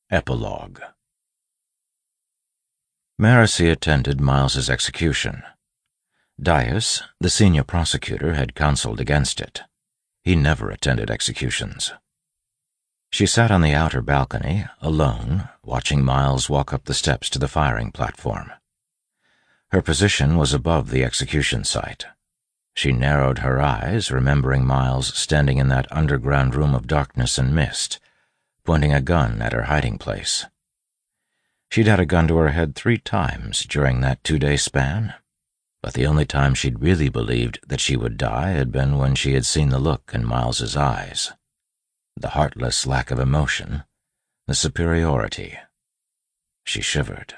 Epilogue. Marasi attended Miles's execution. Dias, the senior prosecutor, had counseled against it. He never attended executions. She sat on the outer balcony, alone, watching Miles walk up the steps to the firing platform. Her position was above the execution site. She narrowed her eyes, remembering Miles standing in that underground room of darkness and mist, pointing a gun at her hiding place. She'd had a gun to her head 3 times during that 2-day span, but the only time she'd really believed that she would die had been when she had seen the look in Miles's eyes. The heartless lack of emotion, the superiority. She shivered.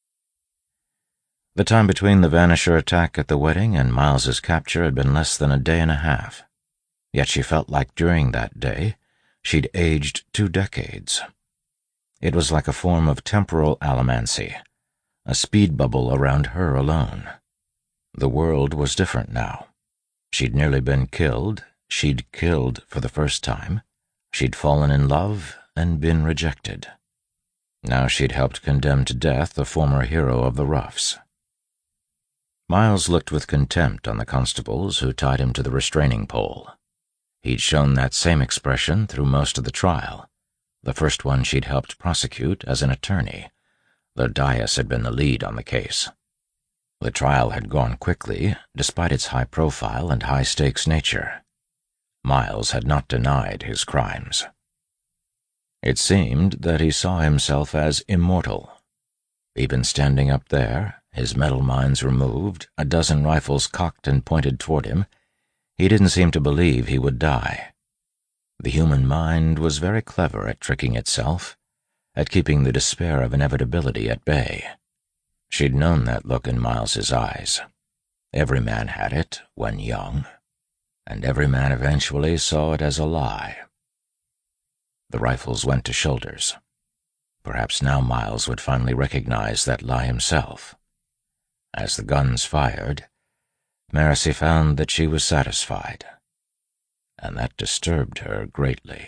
The time between the Vanisher attack at the wedding and Miles's capture had been less than a day and a half, yet she felt like during that day she'd aged 2 decades. It was like a form of temporal allomancy, a speed bubble around her alone. The world was different now. She'd nearly been killed, she'd killed for the first time, she'd fallen in love and been rejected. Now she'd helped condemn to death a former hero of the roughs. Miles looked with contempt on the constables who tied him to the restraining pole. He'd shown that same expression through most of the trial, the first one she'd helped prosecute as an attorney, though Dias had been the lead on the case. The trial had gone quickly, despite its high profile and high-stakes nature. Miles had not denied his crimes. It seemed that he saw himself as immortal. Even standing up there, his metal minds removed, a dozen rifles cocked and pointed toward him, he didn't seem to believe he would die. The human mind was very clever at tricking itself, at keeping the despair of inevitability at bay. She'd known that look in Miles's eyes. Every man had it when young, and every man eventually saw it as a lie. The rifles went to shoulders. Perhaps now Miles would finally recognize that lie himself. As the guns fired, Marasi found that she was satisfied, and that disturbed her greatly.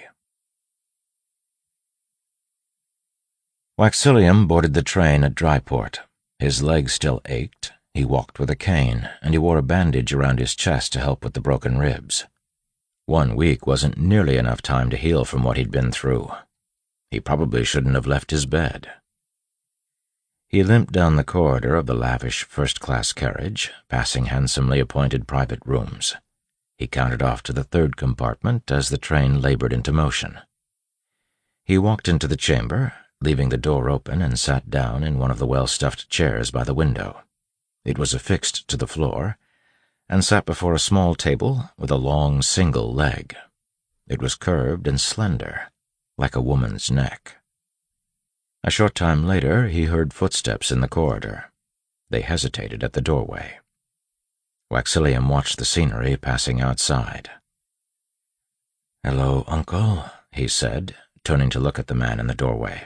Waxillium boarded the train at Dryport. His legs still ached, he walked with a cane, and he wore a bandage around his chest to help with the broken ribs. 1 week wasn't nearly enough time to heal from what he'd been through. He probably shouldn't have left his bed. He limped down the corridor of the lavish first-class carriage, passing handsomely appointed private rooms. He counted off to the 3rd compartment as the train labored into motion. He walked into the chamber, leaving the door open, and sat down in one of the well-stuffed chairs by the window. It was affixed to the floor, and sat before a small table with a long single leg. It was curved and slender, like a woman's neck. A short time later, he heard footsteps in the corridor. They hesitated at the doorway. Waxillium watched the scenery passing outside. "Hello, Uncle," he said, turning to look at the man in the doorway.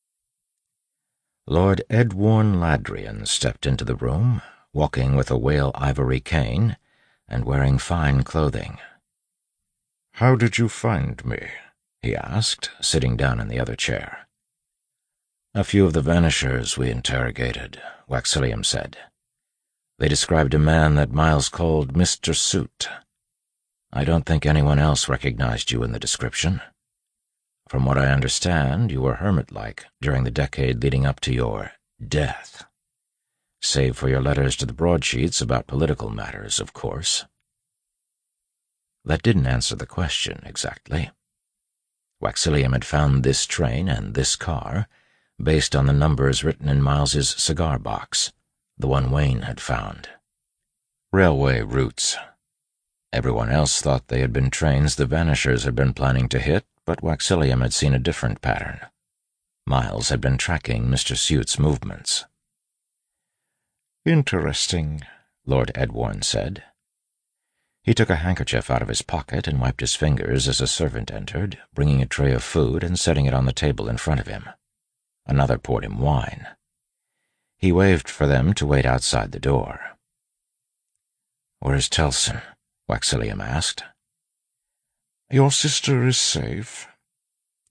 Lord Edwarn Ladrian stepped into the room, walking with a whale ivory cane and wearing fine clothing. "How did you find me?" he asked, sitting down in the other chair. "A few of the Vanishers we interrogated," Waxillium said. "They described a man that Miles called Mr. Suit. I don't think anyone else recognized you in the description. From what I understand, you were hermit-like during the decade leading up to your death. Save for your letters to the broadsheets about political matters, of course." That didn't answer the question exactly. Waxillium had found this train and this car based on the numbers written in Miles's cigar box, the one Wayne had found. Railway routes. Everyone else thought they had been trains the Vanishers had been planning to hit, but Waxillium had seen a different pattern. Miles had been tracking Mr. Suit's movements. "Interesting," Lord Edwarn said. He took a handkerchief out of his pocket and wiped his fingers as a servant entered, bringing a tray of food and setting it on the table in front of him. Another poured him wine. He waved for them to wait outside the door. "Where's Telson?" Waxillium asked. "Your sister is safe.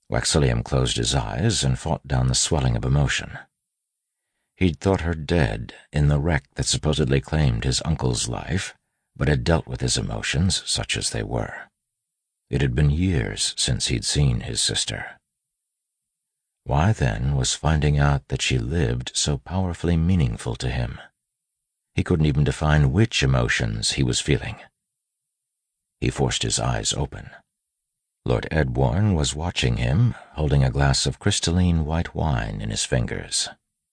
Waxilliam closed his eyes and fought down the swelling of emotion. He'd thought her dead in the wreck that supposedly claimed his uncle's life, but had dealt with his emotions, such as they were. It had been years since he'd seen his sister. Why, then, was finding out that she lived so powerfully meaningful to him? He couldn't even define which emotions he was feeling. He forced his eyes open. Lord Edwarn was watching him, holding a glass of crystalline white wine in his fingers.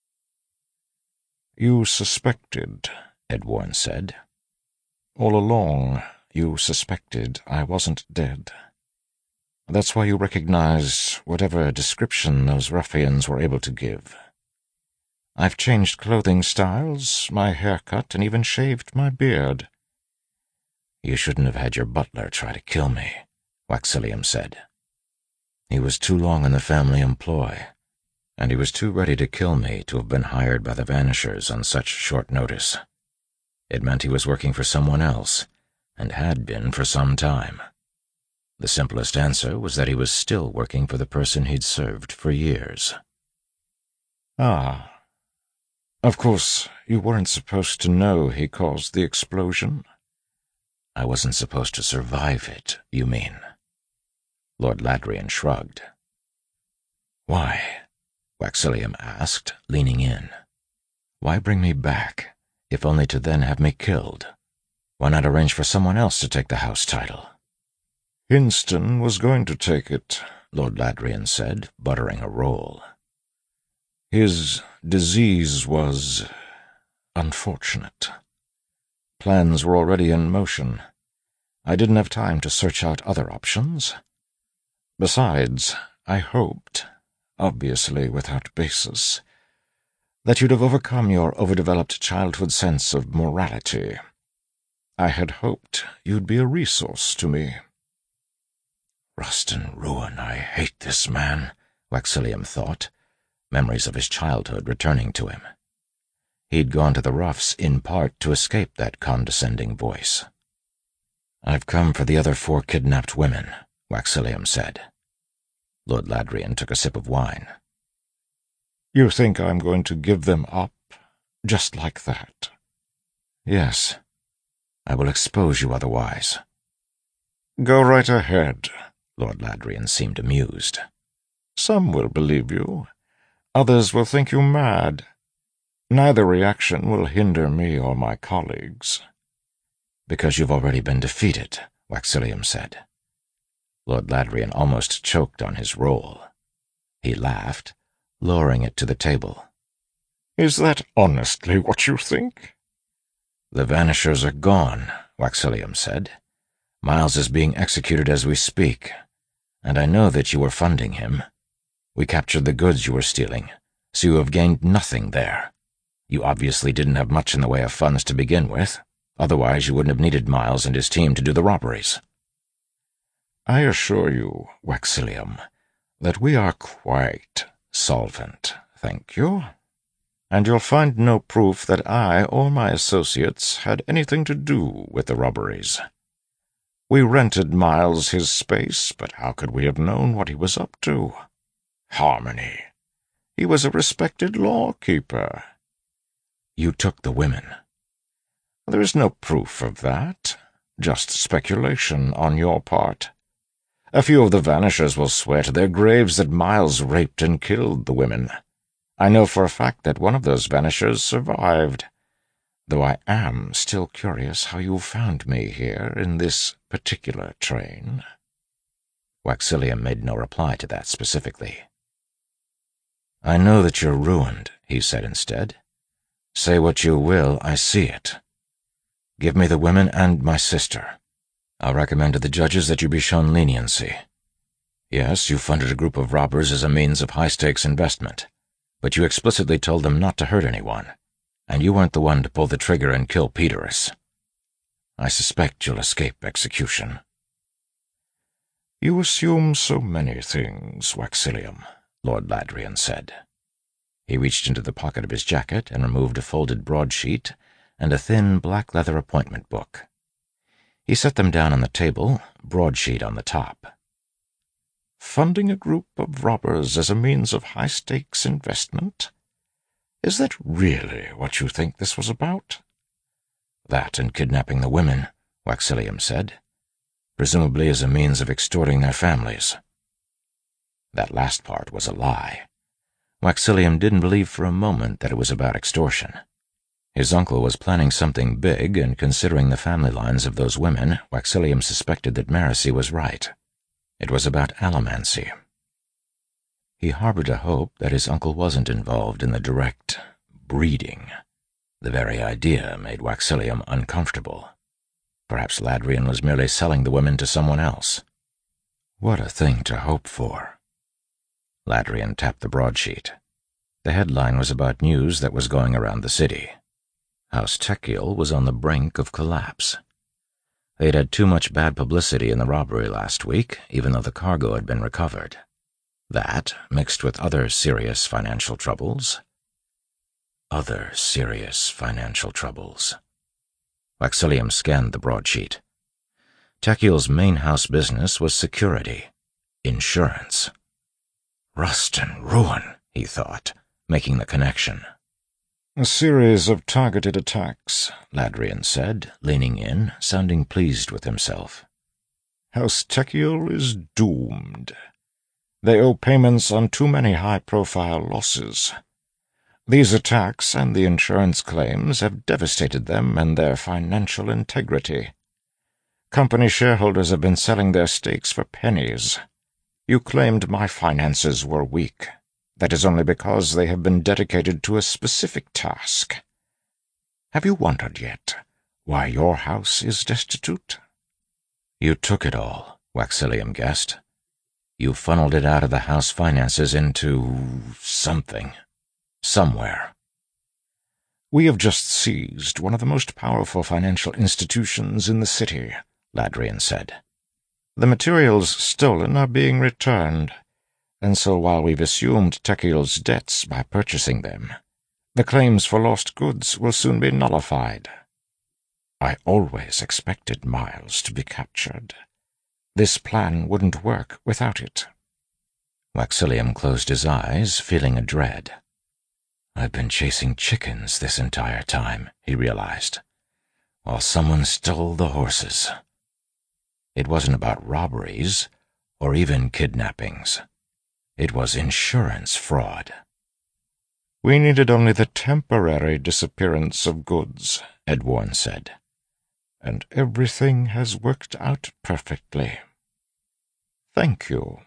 "You suspected," Edwarn said. "All along, you suspected I wasn't dead. That's why you recognized whatever description those ruffians were able to give. I've changed clothing styles, my haircut, and even shaved my beard." "You shouldn't have had your butler try to kill me," Waxilliam said. "He was too long in the family employ, and he was too ready to kill me to have been hired by the Vanishers on such short notice. It meant he was working for someone else, and had been for some time. The simplest answer was that he was still working for the person he'd served for years." "Ah. Of course, you weren't supposed to know he caused the explosion?" "I wasn't supposed to survive it, you mean?" Lord Ladrian shrugged. "Why?" Waxilliam asked, leaning in. "Why bring me back, if only to then have me killed? Why not arrange for someone else to take the house title?" "Hinston was going to take it," Lord Ladrian said, buttering a roll. "His disease was unfortunate. Plans were already in motion. I didn't have time to search out other options. Besides, I hoped, obviously without basis, that you'd have overcome your overdeveloped childhood sense of morality. I had hoped you'd be a resource to me." Rust and ruin, I hate this man, Waxilliam thought, memories of his childhood returning to him. He'd gone to the Ruffs in part to escape that condescending voice. "I've come for the other 4 kidnapped women," Waxilliam said. Lord Ladrian took a sip of wine. "You think I'm going to give them up, just like that?" "Yes. I will expose you otherwise." "Go right ahead." Lord Ladrian seemed amused. "Some will believe you. Others will think you mad. Neither reaction will hinder me or my colleagues." "Because you've already been defeated," Waxilliam said. Lord Ladrian almost choked on his roll. He laughed, lowering it to the table. "Is that honestly what you think?" "The Vanishers are gone," Waxilliam said. "Miles is being executed as we speak, and I know that you were funding him. We captured the goods you were stealing, so you have gained nothing there. You obviously didn't have much in the way of funds to begin with, otherwise you wouldn't have needed Miles and his team to do the robberies." "I assure you, Waxilliam, that we are quite solvent, thank you. And you'll find no proof that I or my associates had anything to do with the robberies. We rented Miles his space, but how could we have known what he was up to? Harmony. He was a respected lawkeeper." "You took the women." "There is no proof of that, just speculation on your part. A few of the Vanishers will swear to their graves that Miles raped and killed the women. I know for a fact that one of those Vanishers survived, though I am still curious how you found me here in this particular train." Waxilliam made no reply to that specifically. "I know that you're ruined," he said instead. "Say what you will, I see it. Give me the women and my sister. I'll recommend to the judges that you be shown leniency. Yes, you funded a group of robbers as a means of high-stakes investment, but you explicitly told them not to hurt anyone, and you weren't the one to pull the trigger and kill Peterus. I suspect you'll escape execution." "You assume so many things, Waxilliam," Lord Ladrian said. He reached into the pocket of his jacket and removed a folded broadsheet and a thin black leather appointment book. He set them down on the table, broadsheet on the top. Funding a group of robbers as a means of high-stakes investment? Is that really what you think this was about?" "That and kidnapping the women," Waxillium said, "presumably as a means of extorting their families." That last part was a lie. Waxillium didn't believe for a moment that it was about extortion. His uncle was planning something big, and considering the family lines of those women, Waxillium suspected that Marasi was right. It was about allomancy. He harbored a hope that his uncle wasn't involved in the direct breeding. The very idea made Waxillium uncomfortable. Perhaps Ladrian was merely selling the women to someone else. What a thing to hope for. Ladrian tapped the broadsheet. The headline was about news that was going around the city. House Tekiel was on the brink of collapse. They'd had too much bad publicity in the robbery last week, even though the cargo had been recovered. That, mixed with other serious financial troubles. Waxillium scanned the broadsheet. Tekiel's main house business was security, insurance. Rust and ruin, he thought, making the connection. "A series of targeted attacks," Ladrian said, leaning in, sounding pleased with himself. "House Tekiel is doomed. They owe payments on too many high-profile losses. These attacks and the insurance claims have devastated them and their financial integrity. Company shareholders have been selling their stakes for pennies. You claimed my finances were weak. That is only because they have been dedicated to a specific task. Have you wondered yet why your house is destitute?" "You took it all," Waxillium guessed. "You funneled it out of the house finances into something. Somewhere." "We have just seized one of the most powerful financial institutions in the city," Ladrian said. "The materials stolen are being returned, and so while we've assumed Tekiel's debts by purchasing them, the claims for lost goods will soon be nullified. I always expected Miles to be captured. This plan wouldn't work without it." Waxillium closed his eyes, feeling a dread. "I've been chasing chickens this entire time," he realized, "while someone stole the horses." It wasn't about robberies, or even kidnappings. It was insurance fraud. "We needed only the temporary disappearance of goods," Edwarn said. "And everything has worked out perfectly. Thank you."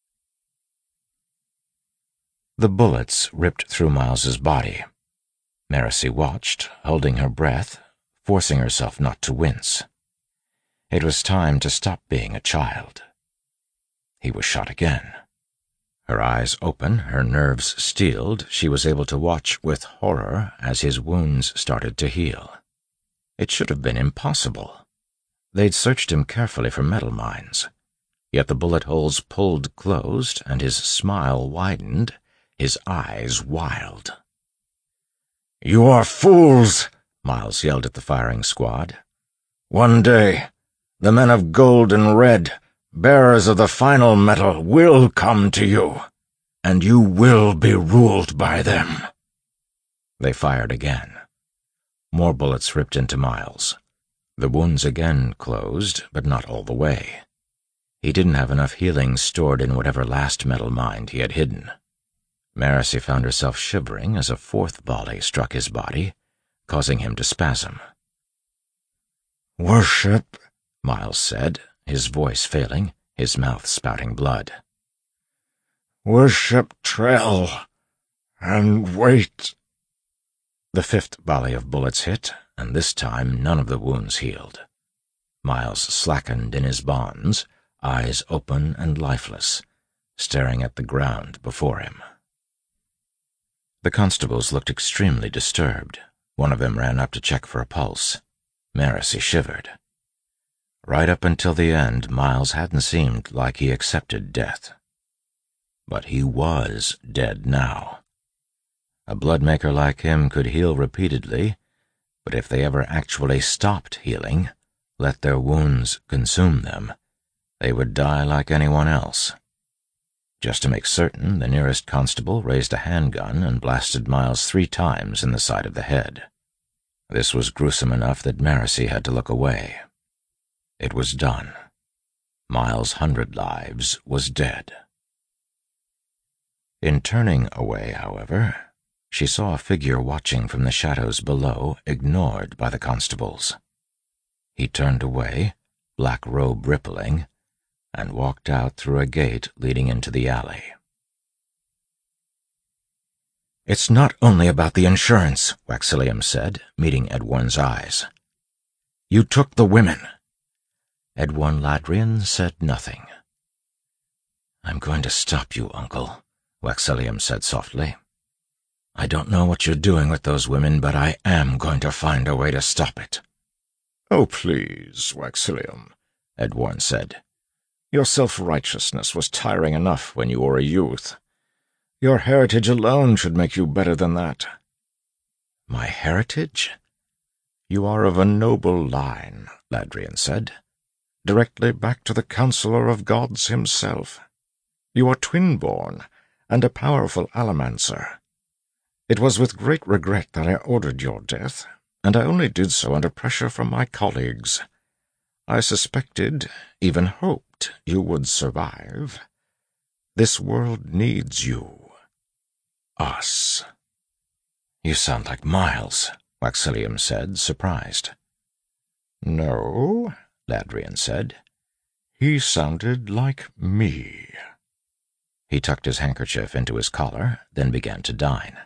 The bullets ripped through Miles's body. Marasi watched, holding her breath, forcing herself not to wince. It was time to stop being a child. He was shot again. Her eyes open, her nerves steeled, she was able to watch with horror as his wounds started to heal. It should have been impossible. They'd searched him carefully for metal mines, yet the bullet holes pulled closed and his smile widened, his eyes wild. "You are fools!" Miles yelled at the firing squad. "One day, the men of gold and red, bearers of the final metal, will come to you, and you will be ruled by them." They fired again. More bullets ripped into Miles. The wounds again closed, but not all the way. He didn't have enough healing stored in whatever last metal mine he had hidden. Marasi found herself shivering as a fourth volley struck his body, causing him to spasm. "Worship," Miles said, his voice failing, his mouth spouting blood. "Worship Trell, and wait." The fifth volley of bullets hit, and this time none of the wounds healed. Miles slackened in his bonds, eyes open and lifeless, staring at the ground before him. The constables looked extremely disturbed. One of them ran up to check for a pulse. Marasi shivered. Right up until the end, Miles hadn't seemed like he accepted death. But he was dead now. A bloodmaker like him could heal repeatedly, but if they ever actually stopped healing, let their wounds consume them, they would die like anyone else. Just to make certain, the nearest constable raised a handgun and blasted Miles 3 times in the side of the head. This was gruesome enough that Marcy had to look away. It was done. Miles' 100 lives was dead. In turning away, however, she saw a figure watching from the shadows below, ignored by the constables. He turned away, black robe rippling, and walked out through a gate leading into the alley. "It's not only about the insurance," Waxilliam said, meeting Edwarn's eyes. "You took the women." Edwarn Ladrian said nothing. "I'm going to stop you, Uncle," Waxilliam said softly. "I don't know what you're doing with those women, but I am going to find a way to stop it." "Oh, please, Waxilliam," Edwarn said. "Your self-righteousness was tiring enough when you were a youth. Your heritage alone should make you better than that." "My heritage?" "You are of a noble line," Ladrian said, "directly back to the Counselor of Gods himself. You are twin-born, and a powerful allomancer. It was with great regret that I ordered your death, and I only did so under pressure from my colleagues. I suspected, even hoped, you would survive. This world needs you. Us." "You sound like Miles," Waxilliam said, surprised. "No," Ladrian said. "He sounded like me." He tucked his handkerchief into his collar, then began to dine.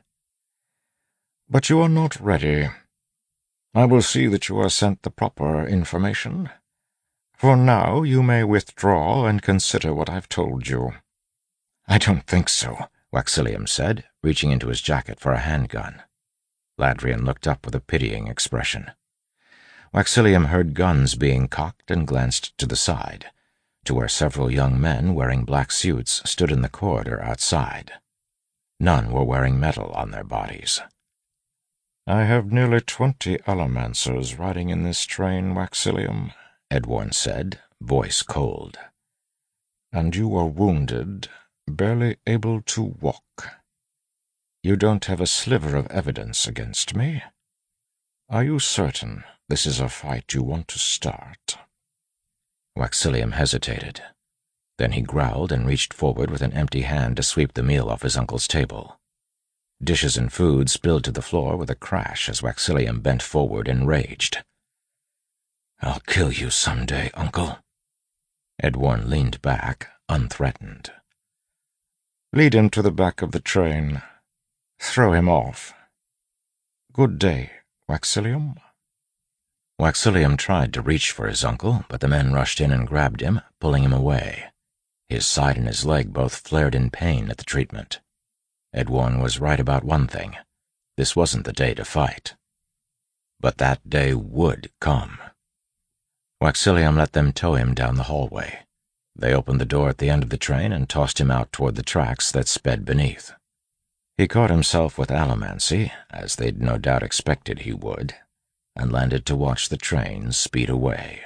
"But you are not ready. I will see that you are sent the proper information. For now, you may withdraw and consider what I've told you." "I don't think so," Waxilliam said, reaching into his jacket for a handgun. Ladrian looked up with a pitying expression. Waxilliam heard guns being cocked and glanced to the side, to where several young men wearing black suits stood in the corridor outside. None were wearing metal on their bodies. "I have nearly 20 allomancers riding in this train, Waxilliam," Edwarn said, voice cold. "And you are wounded, barely able to walk. You don't have a sliver of evidence against me. Are you certain this is a fight you want to start?" Waxilliam hesitated. Then he growled and reached forward with an empty hand to sweep the meal off his uncle's table. Dishes and food spilled to the floor with a crash as Waxilliam bent forward enraged. "I'll kill you someday, Uncle." Edwarn leaned back, unthreatened. "Lead him to the back of the train. Throw him off. Good day, Waxilliam." Waxilliam tried to reach for his uncle, but the men rushed in and grabbed him, pulling him away. His side and his leg both flared in pain at the treatment. Edwarn was right about one thing. This wasn't the day to fight. But that day would come. Waxilliam let them tow him down the hallway. They opened the door at the end of the train and tossed him out toward the tracks that sped beneath. He caught himself with allomancy, as they'd no doubt expected he would, and landed to watch the train speed away.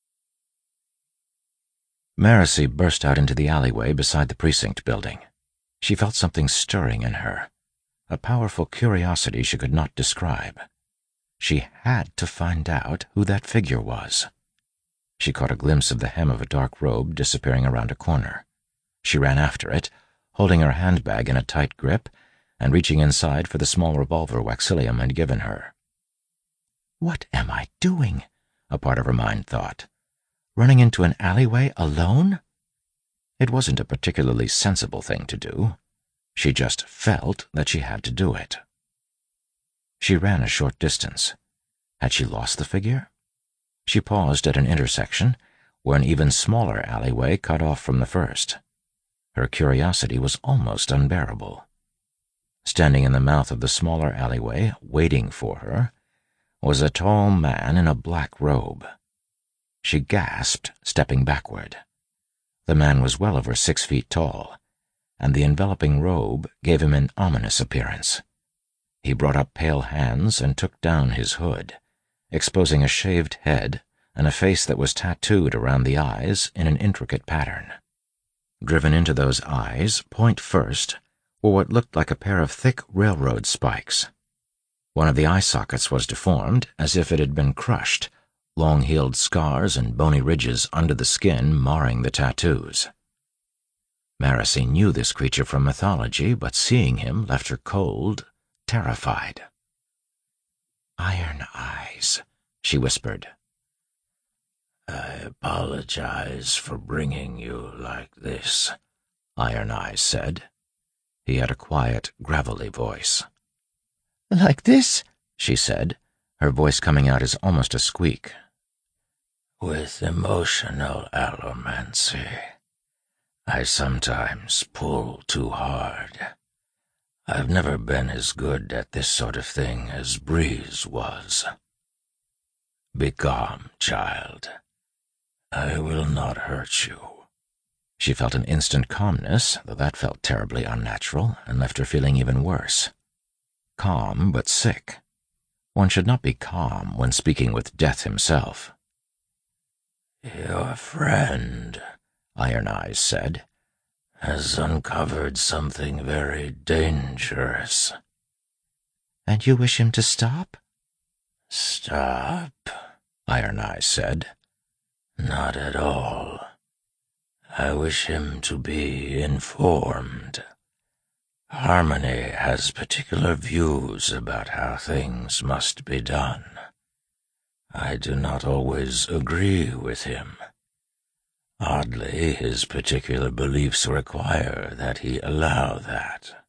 Marcy burst out into the alleyway beside the precinct building. She felt something stirring in her, a powerful curiosity she could not describe. She had to find out who that figure was. She caught a glimpse of the hem of a dark robe disappearing around a corner. She ran after it, holding her handbag in a tight grip and reaching inside for the small revolver Waxilliam had given her. "What am I doing?" a part of her mind thought. "Running into an alleyway alone?" It wasn't a particularly sensible thing to do. She just felt that she had to do it. She ran a short distance. Had she lost the figure? She paused at an intersection where an even smaller alleyway cut off from the first. Her curiosity was almost unbearable. Standing in the mouth of the smaller alleyway, waiting for her, was a tall man in a black robe. She gasped, stepping backward. The man was well over 6 feet tall, and the enveloping robe gave him an ominous appearance. He brought up pale hands and took down his hood, exposing a shaved head and a face that was tattooed around the eyes in an intricate pattern. Driven into those eyes, point first, were what looked like a pair of thick railroad spikes. One of the eye sockets was deformed, as if it had been crushed, long-heeled scars and bony ridges under the skin marring the tattoos. Marasi knew this creature from mythology, but seeing him left her cold, terrified. "Iron Eyes," she whispered. "I apologize for bringing you like this," Iron Eyes said. He had a quiet, gravelly voice. "Like this?" she said, her voice coming out as almost a squeak. "With emotional allomancy. I sometimes pull too hard. I've never been as good at this sort of thing as Breeze was. Be calm, child. I will not hurt you." She felt an instant calmness, though that felt terribly unnatural, and left her feeling even worse. Calm, but sick. One should not be calm when speaking with Death himself. "Your friend," Iron Eyes said, "has uncovered something very dangerous." "And you wish him to stop?" "Stop," Iron Eyes said. "Not at all. I wish him to be informed. Harmony has particular views about how things must be done. I do not always agree with him. Oddly, his particular beliefs require that he allow that.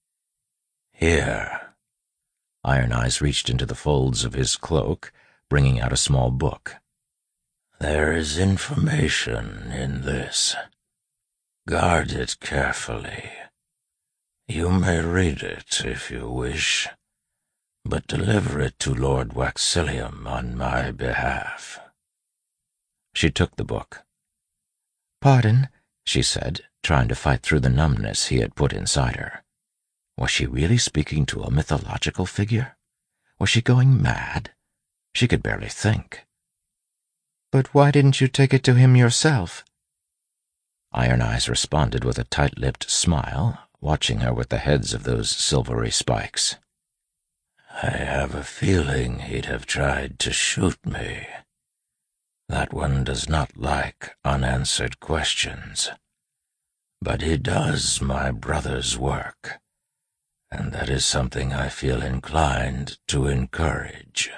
Here." Iron Eyes reached into the folds of his cloak, bringing out a small book. "There is information in this. Guard it carefully. You may read it if you wish, but deliver it to Lord Waxillium on my behalf." She took the book. "Pardon," she said, trying to fight through the numbness he had put inside her. Was she really speaking to a mythological figure? Was she going mad? She could barely think. "But why didn't you take it to him yourself?" Iron Eyes responded with a tight-lipped smile, watching her with the heads of those silvery spikes. "I have a feeling he'd have tried to shoot me. That one does not like unanswered questions. But he does my brother's work, and that is something I feel inclined to encourage.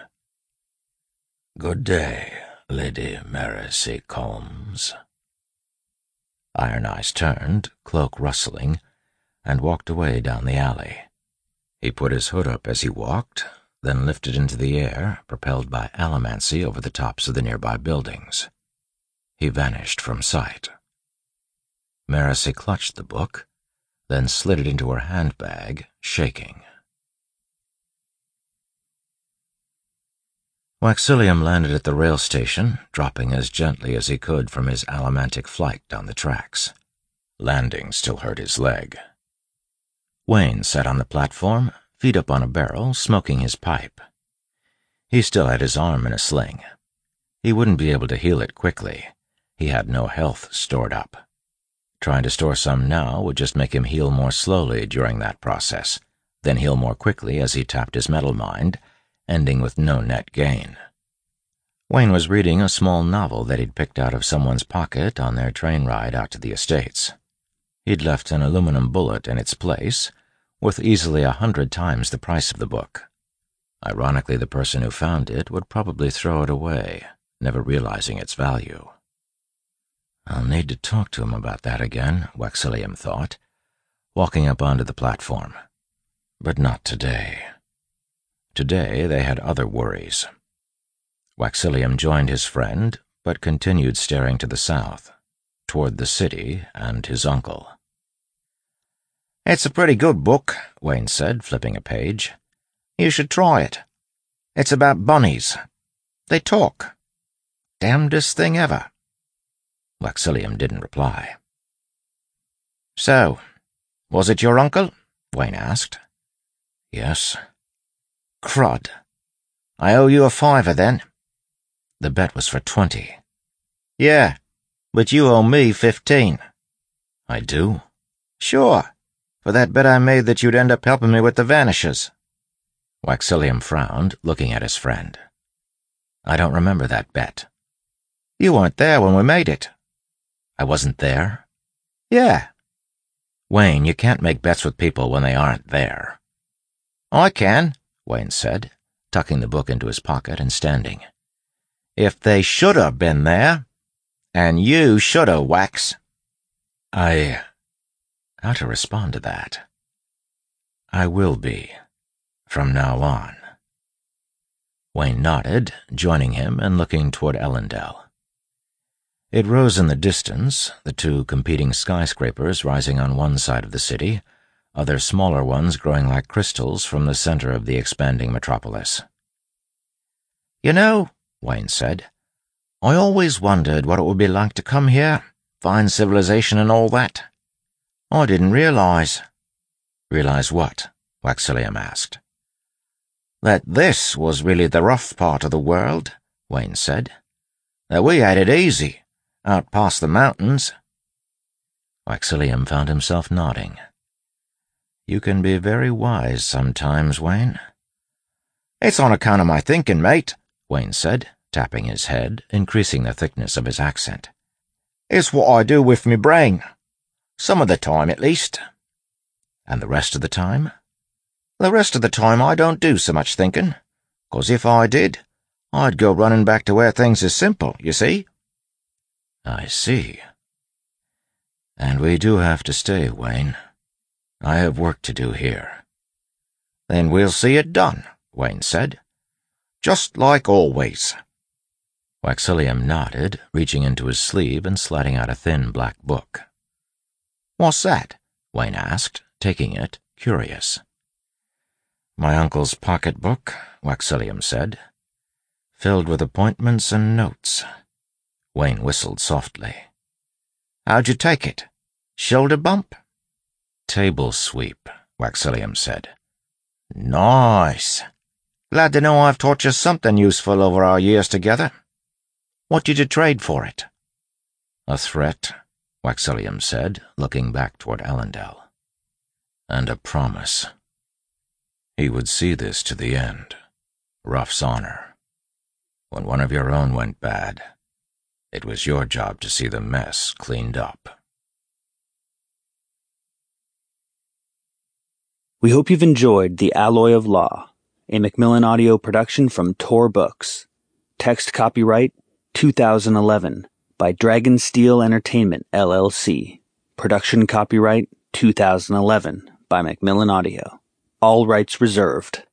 Good day, Lady Marasi Combs." Iron Eyes turned, cloak rustling, and walked away down the alley. He put his hood up as he walked, then lifted into the air, propelled by allomancy over the tops of the nearby buildings. He vanished from sight. Marasi clutched the book, then slid it into her handbag, shaking. Waxillium landed at the rail station, dropping as gently as he could from his allomantic flight down the tracks. Landing still hurt his leg. Wayne sat on the platform, feet up on a barrel, smoking his pipe. He still had his arm in a sling. He wouldn't be able to heal it quickly. He had no health stored up. Trying to store some now would just make him heal more slowly during that process, then heal more quickly as he tapped his metal mind, ending with no net gain. Wayne was reading a small novel that he'd picked out of someone's pocket on their train ride out to the estates. He'd left an aluminum bullet in its place, worth easily 100 times the price of the book. Ironically, the person who found it would probably throw it away, never realizing its value. I'll need to talk to him about that again, Waxillium thought, walking up onto the platform. But not today. Today they had other worries. Waxillium joined his friend, but continued staring to the south, toward the city and his uncle. "It's a pretty good book," Wayne said, flipping a page. "You should try it. It's about bunnies. They talk. Damnedest thing ever." Waxillium didn't reply. "So, was it your uncle?" Wayne asked. "Yes." "Crud. I owe you a $5 then." The bet was for 20. "Yeah, but you owe me 15. I do? Sure, for that bet I made that you'd end up helping me with the Vanishers. Waxillium frowned, looking at his friend. I don't remember that bet. You weren't there when we made it. I wasn't there? Yeah. Wayne, you can't make bets with people when they aren't there. I can, Wayne said, tucking the book into his pocket and standing. If they should have been there. And you should have, Wax. How to respond to that? I will be, from now on. Wayne nodded, joining him and looking toward Ellendale. It rose in the distance, the two competing skyscrapers rising on one side of the city, other smaller ones growing like crystals from the center of the expanding metropolis. You know, Wayne said, I always wondered what it would be like to come here, find civilization and all that. I didn't realize. Realize what? Waxillium asked. That this was really the rough part of the world, Wayne said. That we had it easy, out past the mountains. Waxillium found himself nodding. You can be very wise sometimes, Wayne. It's on account of my thinking, mate, Wayne said, tapping his head, increasing the thickness of his accent. It's what I do with me brain. Some of the time, at least. And the rest of the time? The rest of the time I don't do so much thinking, 'cause if I did, I'd go running back to where things is simple, you see? I see. And we do have to stay, Wayne. I have work to do here. Then we'll see it done, Wayne said. Just like always. Waxillium nodded, reaching into his sleeve and sliding out a thin black book. What's that? Wayne asked, taking it, curious. My uncle's pocketbook, Waxillium said, filled with appointments and notes. Wayne whistled softly. How'd you take it? Shoulder bump? Table sweep, Waxillium said. Nice. Glad to know I've taught you something useful over our years together. What did you trade for it? A threat, Waxillium said, looking back toward Ellendale. And a promise. He would see this to the end. Ruff's honor. When one of your own went bad, it was your job to see the mess cleaned up. We hope you've enjoyed The Alloy of Law, a Macmillan audio production from Tor Books. Text copyright 2011 by Dragonsteel Entertainment, LLC. Production copyright 2011 by Macmillan Audio. All rights reserved.